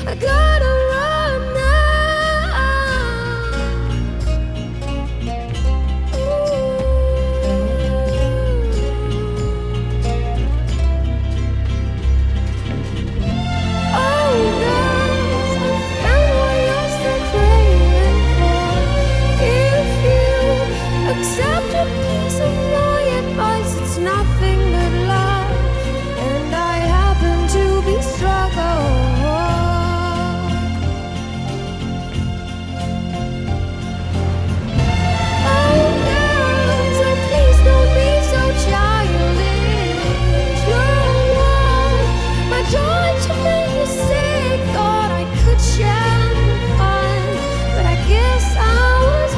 I gotta run now. Oh, girls, I found what you're still craving for. If you accept a piece of my advice, it's nothing but love, and I happen to be struggling. Oh, girls, oh, please don't be so childish. You're one, my joy to make you sick. Thought I could share the fun, but I guess I was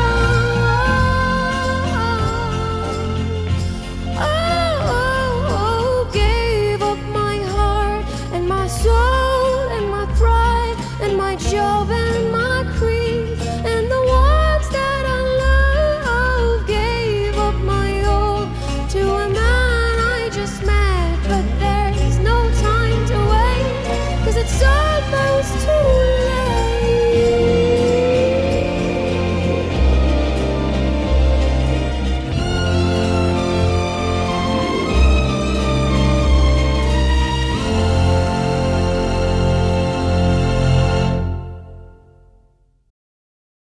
wrong. Oh, gave up my heart and my soul and my pride and my job and